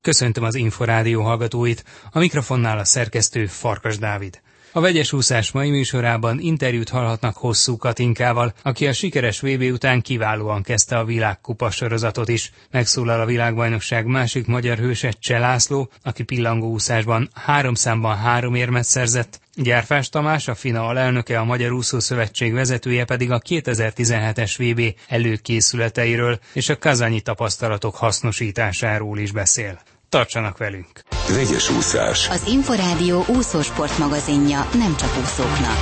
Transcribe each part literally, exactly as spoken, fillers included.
Köszöntöm az Inforádió hallgatóit, a mikrofonnál a szerkesztő Farkas Dávid. A vegyes úszás mai műsorában interjút hallhatnak Hosszú Katinkával, aki a sikeres vé bé után kiválóan kezdte a világkupa sorozatot is. Megszólal a világbajnokság másik magyar hőse, Cseh László, aki pillangóúszásban három számban három érmet szerzett. Gyárfás Tamás, a FINA alelnöke, a Magyar Úszószövetség vezetője pedig a kétezer-tizenhetes vé bé előkészületeiről és a kazanyi tapasztalatok hasznosításáról is beszél. Tartsanak velünk! Vegyes úszás. Az Inforádió úszósport magazinja, nem csak úszóknak.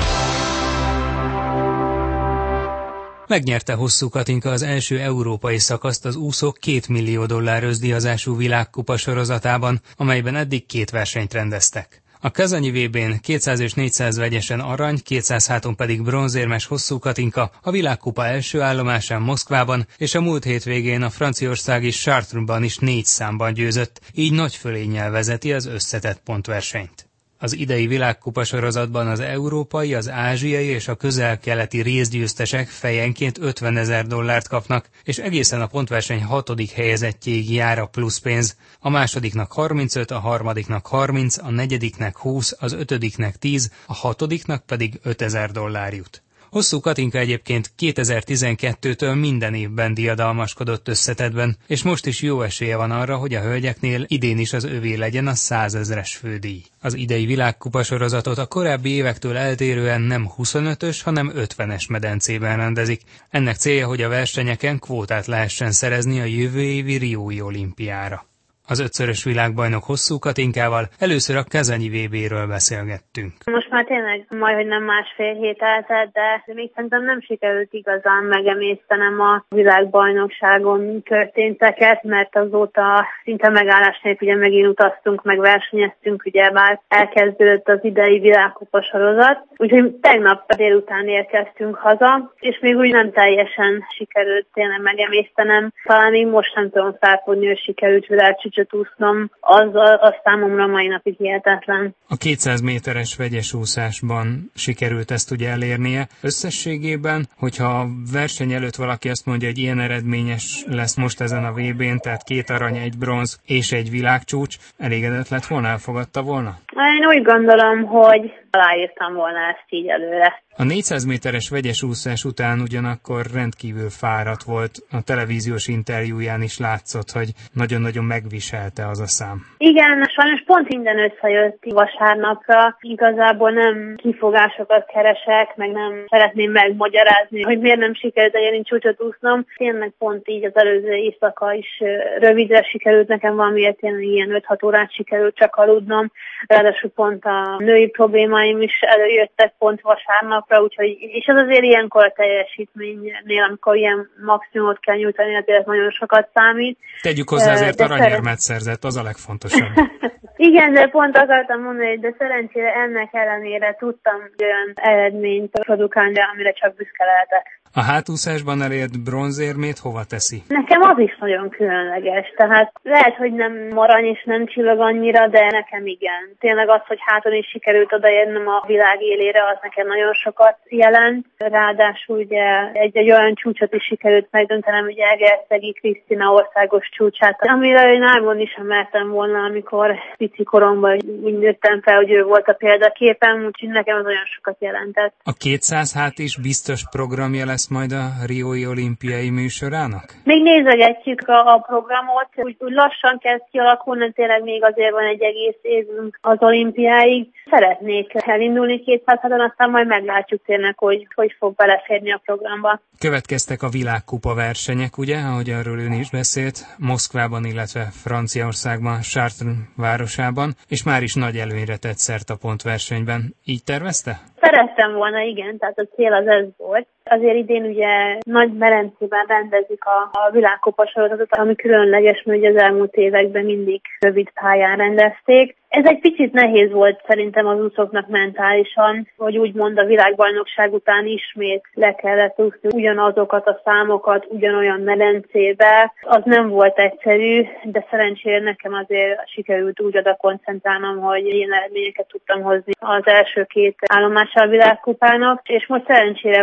Megnyerte Hosszú Katinka az első európai szakaszt az úszók két millió dollár öszdíjazású világkupa sorozatában, amelyben eddig két versenyt rendeztek. A kazanyi vé bén kétszáz és négyszáz vegyesen arany, kétszáz háton pedig bronzérmes Hosszú Katinka a világkupa első állomásán Moszkvában és a múlt hétvégén a franciaországi Chartres-ban is négy számban győzött, így nagy fölénnyel vezeti az összetett pontversenyt. Az idei világkupa sorozatban az európai, az ázsiai és a közel-keleti részgyőztesek fejenként ötvenezer dollárt kapnak, és egészen a pontverseny hatodik helyezettjéig jár a pluszpénz. A másodiknak harmincöt, a harmadiknak harminc, a negyediknek húsz, az ötödiknek tíz, a hatodiknak pedig ötezer dollár jut. Hosszú Katinka egyébként kétezer-tizenkettőtől minden évben diadalmaskodott összetettben, és most is jó esélye van arra, hogy a hölgyeknél idén is az övé legyen a százezres fődíj. Az idei világkupa sorozatot a korábbi évektől eltérően nem huszonötös, hanem ötvenes medencében rendezik. Ennek célja, hogy a versenyeken kvótát lehessen szerezni a jövő évi riói olimpiára. Az ötszörös világbajnok Hosszú Katinkával először a kazanyi vé béről beszélgettünk. Most már tényleg majdhogy nem másfél hét eltelt, de még szerintem nem sikerült igazán megemésztenem a világbajnokságon történteket, mert azóta szinte megállás nélkül ugye megint utaztunk, meg versenyeztünk, ugye már elkezdődött az idei világkupa sorozat. Úgyhogy tegnap délután érkeztünk haza, és még úgy nem teljesen sikerült tényleg megemésztenem. Talán még most nem tudom felfogni, hogy sikerült világcsúcsot úsznom, az, az számomra mai napig hihetetlen. A kétszáz méteres vegyes úszásban sikerült ezt ugye elérnie. Összességében, hogyha a verseny előtt valaki azt mondja, hogy ilyen eredményes lesz most ezen a vé bén, tehát két arany, egy bronz és egy világcsúcs, elégedett lett volna, elfogadta volna? Én úgy gondolom, hogy aláírtam volna ezt így előre. A négyszáz méteres vegyes úszás után ugyanakkor rendkívül fáradt volt, a televíziós interjúján is látszott, hogy nagyon-nagyon megviselte az a szám. Igen, sajnos pont minden összejött vasárnapra. Igazából nem kifogásokat keresek, meg nem szeretném megmagyarázni, hogy miért nem sikerült egyéni csúcsot úsznom. Tényleg pont így az előző éjszaka is rövidre sikerült, nekem valamiért tényleg ilyen öt-hat órát sikerült csak aludnom. Ráadásul pont a női problémáim is előjöttek pont vasárnapra, úgyhogy, és ez azért ilyenkor a teljesítménynél, amikor ilyen maximumot kell nyújtani, azért nagyon sokat számít. Tegyük hozzá, azért aranyérmet szerzett, az a legfontosabb. Igen, de pont akartam mondani, hogy de szerencsére ennek ellenére tudtam olyan eredményt produkálni, amire csak büszke lehetek. A hátúszásban elért bronzérmét hova teszi? Nekem az is nagyon különleges, tehát lehet, hogy nem arany és nem csillag annyira, de nekem igen. Tényleg az, hogy háton is sikerült odaérnem a világ élére, az nekem nagyon sokat jelent. Ráadásul ugye egy, egy olyan csúcsot is sikerült megdöntenem, ugye Egerszegi Krisztina országos csúcsát, amire én álmodni sem mertem volna, amikor pici koromban úgy nőttem fel, hogy ő volt a példaképem, úgyhogy nekem az olyan sokat jelentett. A kétszáz hát is biztos programja lesz majd a riói olimpiai műsorának? Még nézegetjük a, a programot, úgy, úgy lassan kezd kialakulni, tényleg még azért van egy egész évünk az olimpiáig. Szeretnék elindulni kétszáz háton, aztán majd meglátjuk tényleg, hogy hogy fog beleférni a programba. Következtek a világkupa versenyek, ugye, ahogy arról ön is beszélt, Moszkvában, illetve Franciaországban, Chartres városában, és már is nagy előnyre tett szert a pontversenyben. Így tervezte? Szerettem volna, igen, tehát a cél az ez volt. Azért idén ugye nagy medencében rendezik a, a világkupa sorozatot, ami különleges, mert ugye az elmúlt években mindig rövid pályán rendezték. Ez egy picit nehéz volt szerintem az úszóknak mentálisan, hogy úgymond a világbajnokság után ismét le kellett úszni ugyanazokat a számokat ugyanolyan medencébe. Az nem volt egyszerű, de szerencsére nekem azért sikerült úgy oda koncentrálnom, hogy ilyen eredményeket tudtam hozni az első két állomással a világkupának, és most szerencsére van egy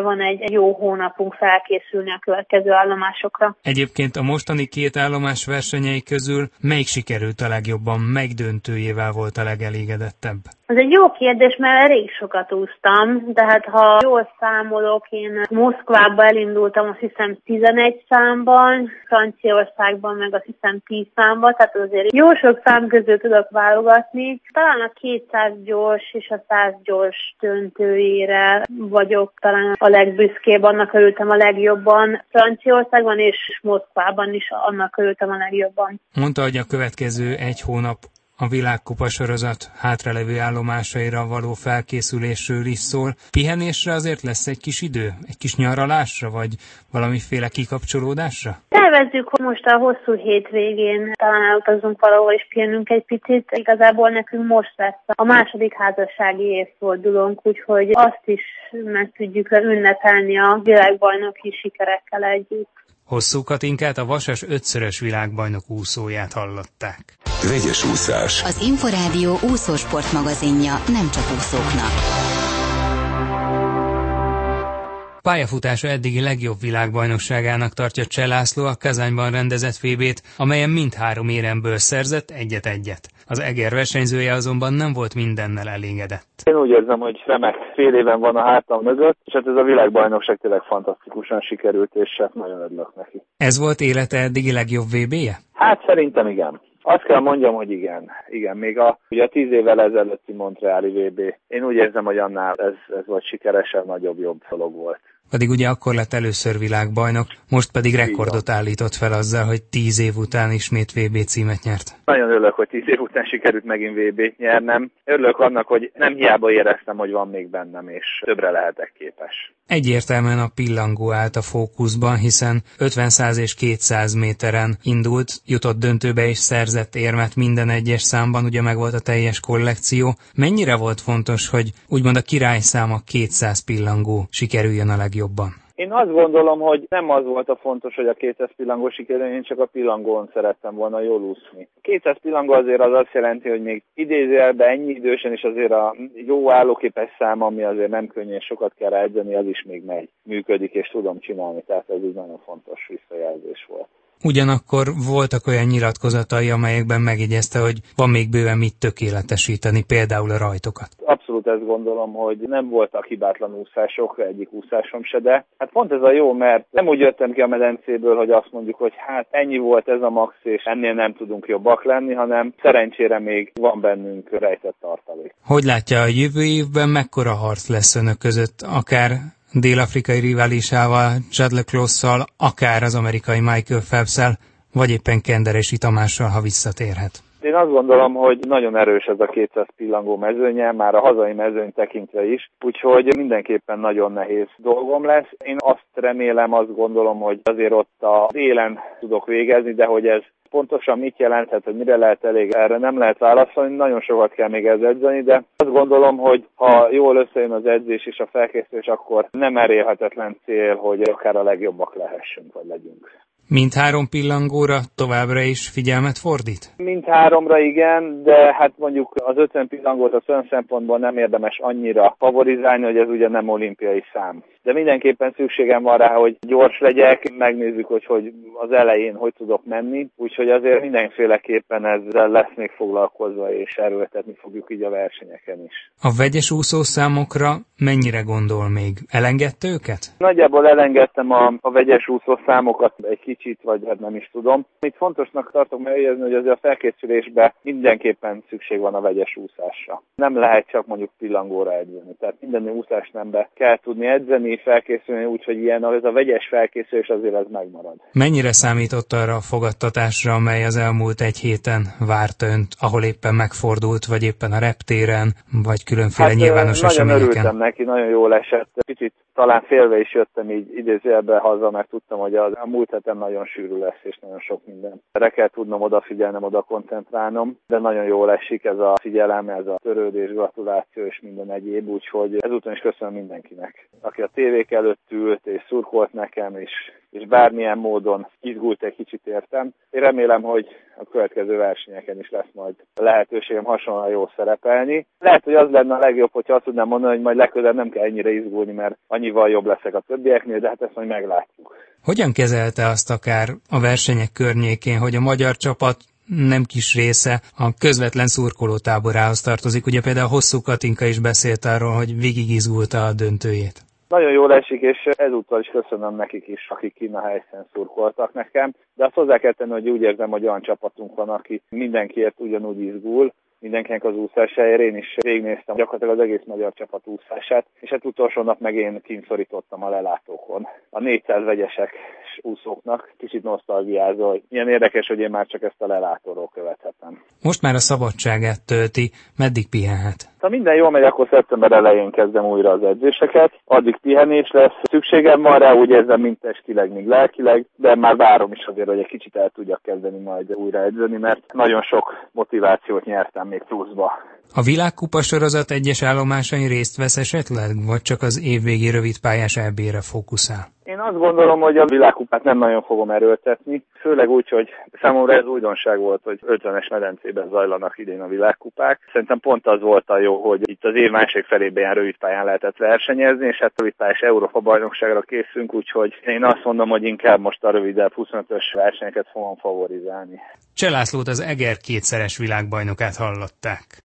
jó hónapunk felkészülni a következő állomásokra. Egyébként a mostani két állomás versenyei közül melyik sikerült a legjobban, melyik döntőjével volt a legelégedettebb? Ez egy jó kérdés, mert elég sokat úsztam, de hát ha jól számolok, én Moszkvába elindultam, azt hiszem tizenegy számban, Franciaországban meg azt hiszem tíz számban, tehát azért jó sok szám közül tudok válogatni. Talán a kétszáz gyors és a száz gyors döntőjére vagyok talán a legbüszkébb, annak örültem a legjobban. Franciaországban és Moszkvában is annak örültem a legjobban. Mondta, hogy a következő egy hónap a világkupa sorozat hátralevő állomásaira való felkészülésről is szól. Pihenésre azért lesz egy kis idő? Egy kis nyaralásra, vagy valamiféle kikapcsolódásra? Tervezzük, hogy most a hosszú hétvégén talán elutazunk valahol és pihenünk egy picit. Igazából nekünk most lesz a második házassági évfordulónk, úgyhogy azt is meg tudjuk ünnepelni a világbajnoki sikerekkel együtt. Hosszú Katinkát, a Vasas ötszörös világbajnok úszóját hallották. Vegyes úszás. Az Inforádió úszósport magazinja nem csak úszóknak. Pályafutása eddigi legjobb világbajnokságának tartja Cseh László a Kazányban rendezett vé bét, amelyen mindhárom éremből szerzett egyet-egyet. Az Eger versenyzője azonban nem volt mindennel elégedett. Én úgy érzem, hogy remek fél éven van a hátam mögött, és hát ez a világbajnokság tényleg fantasztikusan sikerült, és hát nagyon örülök neki. Ez volt élete eddigi legjobb vé béje? Hát szerintem igen. Azt kell mondjam, hogy igen. Igen, még a, ugye a tíz évvel ezelőtti Montreali vé bé. Én úgy érzem, hogy annál ez, ez volt sikeresebb, nagyobb, jobb dolog volt. Pedig ugye akkor lett először világbajnok, most pedig rekordot állított fel azzal, hogy tíz év után ismét vé bé címet nyert. Nagyon örülök, hogy tíz év után sikerült megint vé bét nyernem. Örülök annak, hogy nem hiába éreztem, hogy van még bennem, és többre lehetek képes. Egyértelműen a pillangó állt a fókuszban, hiszen ötven, száz és kétszáz méteren indult, jutott döntőbe és szerzett érmet minden egyes számban, ugye megvolt a teljes kollekció. Mennyire volt fontos, hogy úgymond a királyszám, a kétszáz pillangó sikerüljön a legjobban? Én azt gondolom, hogy nem az volt a fontos, hogy a kétszáz pillangó sikerüljön, én csak a pillangón szerettem volna jól úszni. A kétszáz pillangó azért az azt jelenti, hogy még idézőjelben ennyi idősen is azért a jó állóképes szám, ami azért nem könnyű és sokat kell edzeni, az is még megy, működik és tudom csinálni, tehát ez egy nagyon fontos visszajelzés volt. Ugyanakkor voltak olyan nyilatkozatai, amelyekben megjegyezte, hogy van még bőven mit tökéletesíteni, például a rajtokat. Abszolút ezt gondolom, hogy nem voltak hibátlan úszások, egyik úszásom se, de hát pont ez a jó, mert nem úgy jöttem ki a medencéből, hogy azt mondjuk, hogy hát ennyi volt ez a max, és ennél nem tudunk jobbak lenni, hanem szerencsére még van bennünk rejtett tartalék. Hogy látja, a jövő évben mekkora harc lesz önök között, akár dél-afrikai riválisával, Chad le Clos-szal, akár az amerikai Michael Phelps-szel, vagy éppen Kenderesi Tamással, ha visszatérhet? Én azt gondolom, hogy nagyon erős ez a kétszáz pillangó mezőnye, már a hazai mezőny tekintve is, úgyhogy mindenképpen nagyon nehéz dolgom lesz. Én azt remélem, azt gondolom, hogy azért ott az élen tudok végezni, de hogy ez pontosan mit jelenthet, hogy mire lehet elég, erre nem lehet válaszolni, nagyon sokat kell még ez edzeni, de azt gondolom, hogy ha jól összejön az edzés és a felkészülés, akkor nem elérhetetlen cél, hogy akár a legjobbak lehessünk, vagy legyünk. Mindhárom pillangóra továbbra is figyelmet fordít? Mindháromra igen, de hát mondjuk az ötven pillangót az ön szempontból nem érdemes annyira favorizálni, hogy ez ugye nem olimpiai szám. De mindenképpen szükségem van rá, hogy gyors legyek, megnézzük, hogy, hogy az elején hogy tudok menni, úgyhogy azért mindenféleképpen ezzel lesz még foglalkozva, és erőltetni fogjuk így a versenyeken is. A vegyes úszószámokra mennyire gondol még? Elengedte őket? Nagyjából elengedtem a, a vegyes úszószámokat egy kicsit, vagy hát nem is tudom. Itt fontosnak tartok megjegyezni, hogy azért a felkészülésben mindenképpen szükség van a vegyes úszásra. Nem lehet csak mondjuk pillangóra edzeni. Tehát minden úszás nembe kell tudni edzeni, felkészülni, úgyhogy ilyen az a vegyes felkészülés azért az megmarad. Mennyire számított arra a fogadtatásra, amely az elmúlt egy héten várta önt, ahol éppen megfordult, vagy éppen a reptéren, vagy különféle hát, nyilvános nagyon eseményeken? Nagyon örültem neki, nagyon jól esett. Kicsit talán félve is jöttem így idézőjelben haza, mert tudtam, hogy az, a múlt hetem nagyon sűrű lesz, és nagyon sok minden. Erre kell tudnom odafigyelnem, oda koncentrálnom, de nagyon jól esik ez a figyelem, ez a törődés, gratuláció és minden egyéb, úgyhogy ezúton is köszönöm mindenkinek, aki a tévék előtt ült és szurkolt nekem, és és bármilyen módon izgult egy kicsit értem. Én remélem, hogy a következő versenyeken is lesz majd lehetőségem hasonlóan jól szerepelni. Lehet, hogy az lenne a legjobb, hogyha azt tudnám mondani, hogy majd legközelebb nem kell ennyire izgulni, mert annyival jobb leszek a többieknél, de hát ezt majd meglátjuk. Hogyan kezelte azt akár a versenyek környékén, hogy a magyar csapat nem kis része a közvetlen szurkolótáborához tartozik? Ugye például Hosszú Katinka is beszélt arról, hogy végigizgulta a döntőjét. Nagyon jól esik, és ezúttal is köszönöm nekik is, akik kinn a helyszínen szurkoltak nekem. De azt hozzá kell tenni, hogy úgy érzem, hogy olyan csapatunk van, aki mindenkiért ugyanúgy izgul, mindenkinek az úszásáért. Én is végignéztem gyakorlatilag az egész magyar csapat úszását, és hát utolsó nap meg én kínszorítottam a lelátókon. A négyszáz vegyesek úszóknak kicsit nosztalgiázol, hogy milyen érdekes, hogy én már csak ezt a lelátóról követhetem. Most már a szabadságát tölti, meddig pihenhet? Ha minden jól megy, akkor szeptember elején kezdem újra az edzéseket. Addig pihenés lesz. Szükségem van rá, úgy érzem, mind testileg, mind lelkileg, de már várom is azért, hogy egy kicsit el tudjak kezdeni majd újra edzeni, mert nagyon sok motivációt nyertem még pluszba. A világkupa sorozat egyes állomásain részt vesz esetleg, vagy csak az évvégi rövidpályás é bé-re fókuszál? Én azt gondolom, hogy a világkupát nem nagyon fogom erőltetni, főleg úgy, hogy számomra ez újdonság volt, hogy ötvenes medencében zajlanak idén a világkupák. Szerintem pont az volt a jó, hogy itt az év másik felében ilyen rövidpályán lehetett versenyezni, és hát rövidpályás Európa-bajnokságra készülünk, úgyhogy én azt mondom, hogy inkább most a rövidebb huszonötös versenyeket fogom favorizálni. Cseh Lászlót, az Eger kétszeres világbajnokát hallották.